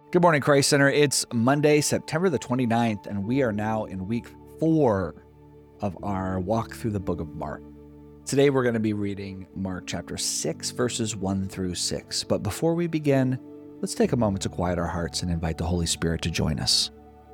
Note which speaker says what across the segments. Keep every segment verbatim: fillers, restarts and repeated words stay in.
Speaker 1: Good morning, Christ Center. It's Monday, September the twenty-ninth, and we are now in week four of our walk through the book of Mark. Today, we're going to be reading Mark chapter six, verses one through six. But before we begin, let's take a moment to quiet our hearts and invite the Holy Spirit to join us.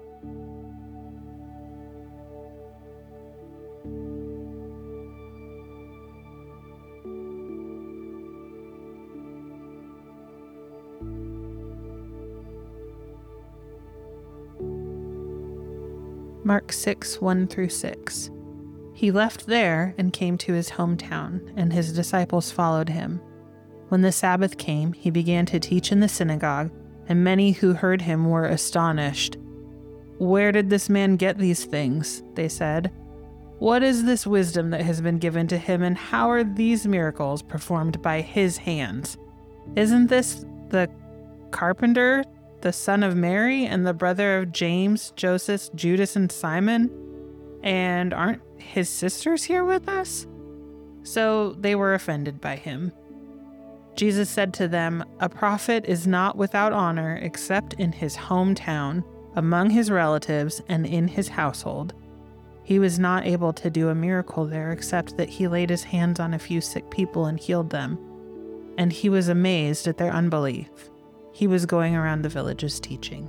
Speaker 2: Mark six, one through six. He left there and came to his hometown, and his disciples followed him. When the Sabbath came, he began to teach in the synagogue, and many who heard him were astonished. "Where did this man get these things?" they said. "What is this wisdom that has been given to him, and how are these miracles performed by his hands? Isn't this the carpenter, the son of Mary, and the brother of James, Joseph, Judas, and Simon? And aren't his sisters here with us?" So they were offended by him. Jesus said to them, "A prophet is not without honor except in his hometown, among his relatives, and in his household." He was not able to do a miracle there except that he laid his hands on a few sick people and healed them. And he was amazed at their unbelief. He was going around the villages teaching.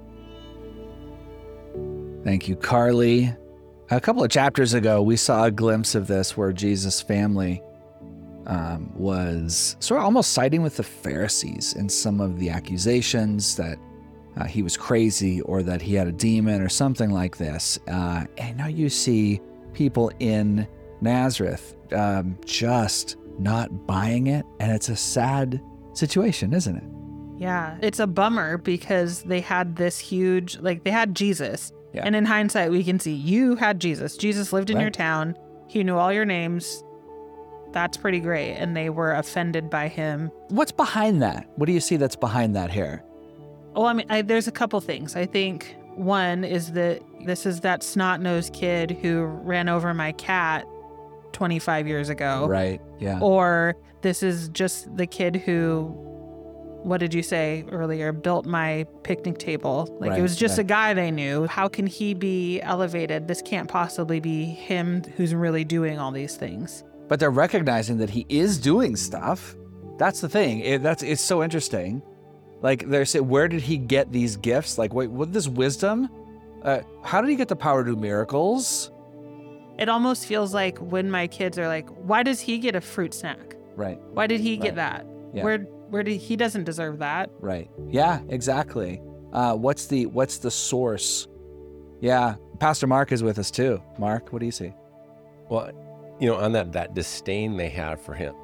Speaker 1: Thank you, Carly. A couple of chapters ago, we saw a glimpse of this where Jesus' family um, was sort of almost siding with the Pharisees in some of the accusations that uh, he was crazy or that he had a demon or something like this. Uh, and now you see people in Nazareth um, just not buying it. And it's a sad situation, isn't it?
Speaker 2: Yeah, it's a bummer because they had this huge, like they had Jesus.
Speaker 1: Yeah.
Speaker 2: And in hindsight, we can see you had Jesus. Jesus lived in
Speaker 1: Right.
Speaker 2: your town. He knew all your names. That's pretty great. And they were offended by him.
Speaker 1: What's behind that? What do you see that's behind that here?
Speaker 2: Well, I mean, I, there's a couple things. I think one is that this is that snot-nosed kid who ran over my cat twenty-five years ago.
Speaker 1: Right, yeah.
Speaker 2: Or this is just the kid who, what did you say earlier, built my picnic table. Like
Speaker 1: Right,
Speaker 2: it was just
Speaker 1: right.
Speaker 2: a guy they knew. How can he be elevated? This can't possibly be him who's really doing all these things.
Speaker 1: But they're recognizing that he is doing stuff. That's the thing. It, that's it's so interesting. Like they're saying, where did he get these gifts? Like, wait, what this wisdom? Uh, how did he get the power to do miracles?
Speaker 2: It almost feels like when my kids are like, why does he get a fruit snack?
Speaker 1: Right,
Speaker 2: Why did he
Speaker 1: Right.
Speaker 2: get that?
Speaker 1: Yeah.
Speaker 2: Where where did he doesn't deserve that?
Speaker 1: right. Yeah, exactly. Uh, what's the what's the source? Yeah, Pastor Mark is with us too. Mark, what do you see?
Speaker 3: Well, you know, on that, that disdain they have for him.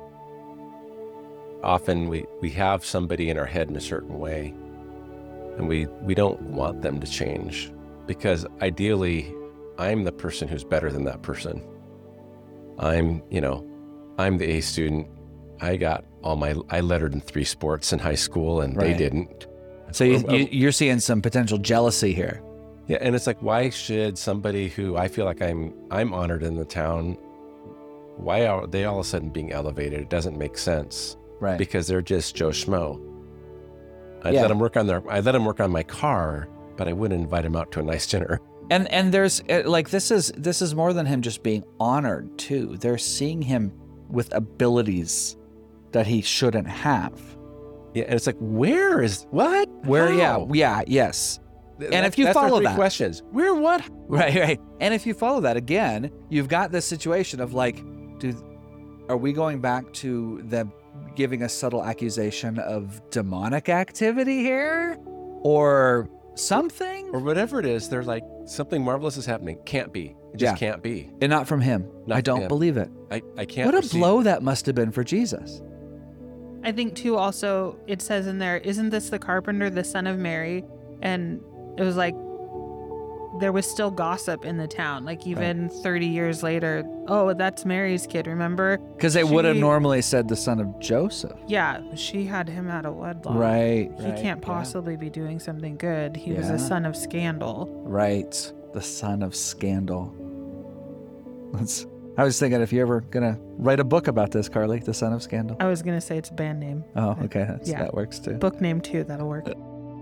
Speaker 3: Often we, we have somebody in our head in a certain way, and we, we don't want them to change because ideally I'm the person who's better than that person. I'm, you know, I'm the A student. I got all my, I lettered in three sports in high school and
Speaker 1: Right.
Speaker 3: they didn't.
Speaker 1: So you,
Speaker 3: Or-
Speaker 1: you, you're seeing some potential jealousy here.
Speaker 3: Yeah, and it's like, why should somebody who I feel like I'm I'm honored in the town, why are they all of a sudden being elevated? It doesn't make sense
Speaker 1: Right.
Speaker 3: because they're just Joe Schmo. I
Speaker 1: Yeah.
Speaker 3: let them work on their I let them work on my car, but I wouldn't invite them out to a nice dinner.
Speaker 1: And and there's uh, like this is this is more than him just being honored too. They're seeing him with abilities that he shouldn't have.
Speaker 3: Yeah, and it's like, where is what?
Speaker 1: Where yeah,
Speaker 3: How?
Speaker 1: yeah, yes.
Speaker 3: Th-
Speaker 1: and
Speaker 3: that-
Speaker 1: if you
Speaker 3: that's our
Speaker 1: follow
Speaker 3: three
Speaker 1: that-
Speaker 3: questions, where what?
Speaker 1: Right, right. And if you follow that again, you've got this situation of like, do are we going back to them giving a subtle accusation of demonic activity here? Or something?
Speaker 3: Or whatever it is, they're like, something marvelous is happening. Can't be. It just
Speaker 1: Yeah.
Speaker 3: can't be.
Speaker 1: And not from him.
Speaker 3: Not
Speaker 1: I don't
Speaker 3: from him.
Speaker 1: believe it.
Speaker 3: I, I can't
Speaker 1: What a
Speaker 3: receive-
Speaker 1: blow that must have been for Jesus.
Speaker 2: I think too also it says in there, isn't this the carpenter, the son of Mary? And it was like there was still gossip in the town. Like even thirty years later, oh, that's Mary's kid, remember?
Speaker 1: Because they would have
Speaker 2: She-
Speaker 1: normally said the son of Joseph.
Speaker 2: Yeah, she had him out of wedlock.
Speaker 1: Right.
Speaker 2: He
Speaker 1: right,
Speaker 2: can't
Speaker 1: yeah.
Speaker 2: possibly be doing something good. He was
Speaker 1: Yeah.
Speaker 2: a son of scandal.
Speaker 1: Right. The son of scandal. That's, I was thinking if you're ever going to write a book about this, Carly, the son of scandal.
Speaker 2: I was going to say it's a band name.
Speaker 1: Oh, okay. That's,
Speaker 2: Yeah.
Speaker 1: That works too.
Speaker 2: Book name too, that'll work.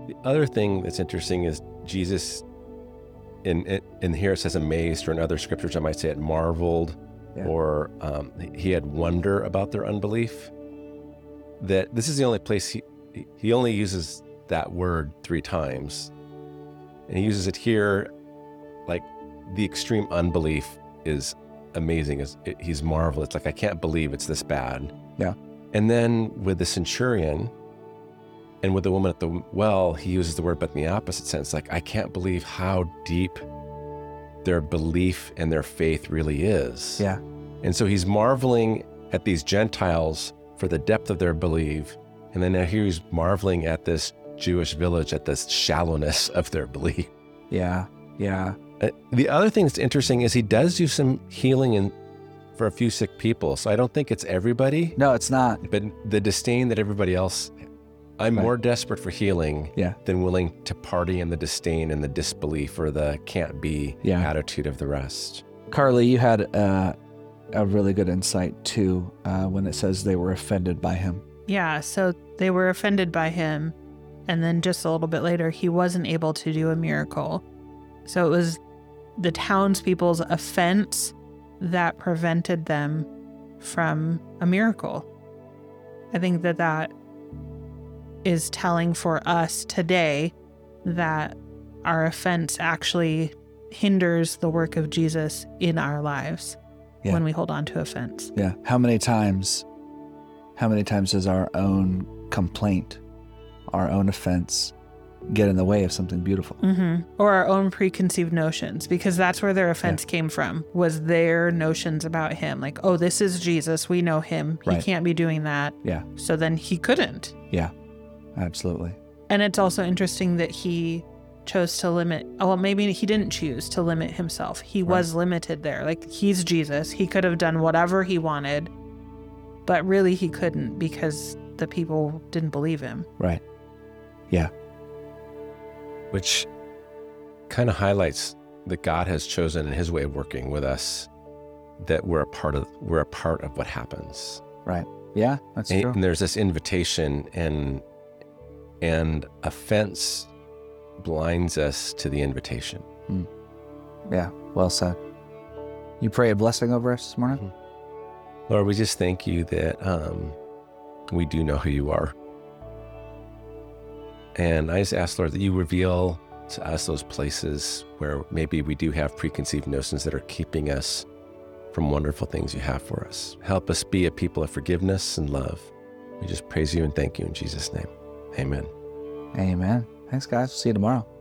Speaker 3: The other thing that's interesting is Jesus, in, in here it says amazed, or in other scriptures I might say it marveled,
Speaker 1: Yeah.
Speaker 3: or um, he had wonder about their unbelief. That this is the only place he, he only uses that word three times. And he uses it here, like the extreme unbelief is amazing. It's, it, he's marvelous. It's like, I can't believe it's this bad.
Speaker 1: Yeah.
Speaker 3: And then with the centurion and with the woman at the well, he uses the word, but in the opposite sense, like, I can't believe how deep their belief and their faith really is.
Speaker 1: Yeah.
Speaker 3: And so he's marveling at these Gentiles for the depth of their belief. And then now here he's marveling at this Jewish village, at the shallowness of their belief.
Speaker 1: Yeah. Yeah.
Speaker 3: Uh, the other thing that's interesting is he does do some healing in, for a few sick people. So I don't think it's everybody,
Speaker 1: No, it's not.
Speaker 3: but the disdain that everybody else, I'm
Speaker 1: Right.
Speaker 3: more desperate for healing
Speaker 1: Yeah.
Speaker 3: than willing to party in the disdain and the disbelief or the can't be
Speaker 1: Yeah.
Speaker 3: attitude of the rest.
Speaker 1: Carly, you had uh, a really good insight too uh, when it says they were offended by him.
Speaker 2: Yeah, so they were offended by him. And then just a little bit later, he wasn't able to do a miracle. So it was the townspeople's offense that prevented them from a miracle. I think that that is telling for us today that our offense actually hinders the work of Jesus in our lives
Speaker 1: Yeah.
Speaker 2: when we hold on to offense.
Speaker 1: Yeah. How many times, how many times does our own complaint, our own offense get in the way of something beautiful?
Speaker 2: Mm-hmm. Or our own preconceived notions, because that's where their offense came from, was their notions about him. Like, oh, this is Jesus. We know him. He
Speaker 1: Right.
Speaker 2: can't be doing that.
Speaker 1: Yeah.
Speaker 2: So then he couldn't.
Speaker 1: Yeah. Absolutely.
Speaker 2: And it's also interesting that he chose to limit, oh, well, maybe he didn't choose to limit himself. He was limited there. Like, he's Jesus. He could have done whatever he wanted, but really he couldn't because the people didn't believe him.
Speaker 1: Right. Yeah.
Speaker 3: Which kind of highlights that God has chosen in his way of working with us, that we're a part of, we're a part of what happens.
Speaker 1: Right. Yeah. That's
Speaker 3: And,
Speaker 1: true.
Speaker 3: and there's this invitation, and, and offense blinds us to the invitation.
Speaker 1: Yeah. Well said. You pray a blessing over us this morning?
Speaker 3: Lord, we just thank you that um, we do know who you are. And I just ask, Lord, that you reveal to us those places where maybe we do have preconceived notions that are keeping us from wonderful things you have for us. Help us be a people of forgiveness and love. We just praise you and thank you in Jesus' name. Amen.
Speaker 1: Amen. Thanks, guys. See you tomorrow.